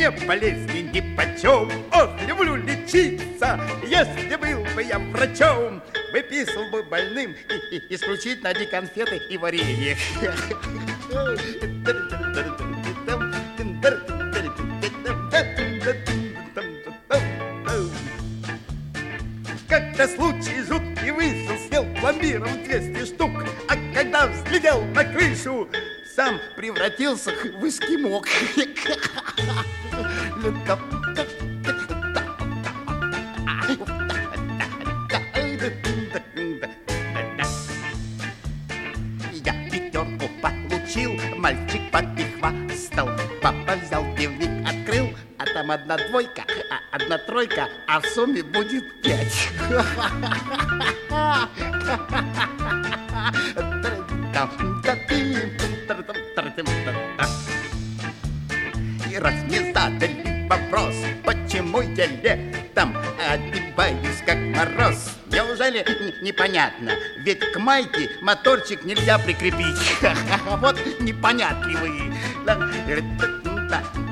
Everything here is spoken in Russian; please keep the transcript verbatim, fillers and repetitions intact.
мне болезни нипочем. Ох, люблю лечиться, если был бы я врачом, выписывал бы больным и, и, исключительно одни конфеты и варенье. Как-то случай жуткий вышел, съел пломбиром двести штук, а когда взглядел на крышу, сам превратился в эскимок. Я пятерку получил, мальчик попихвастал. Папа взял дневник, открыл, а там одна двойка, а одна тройка, а в сумме будет пять. И раз мне задали вопрос, почему я летом одеваюсь как мороз, неужели непонятно? Ведь к майке моторчик нельзя прикрепить. Вот непонятливые.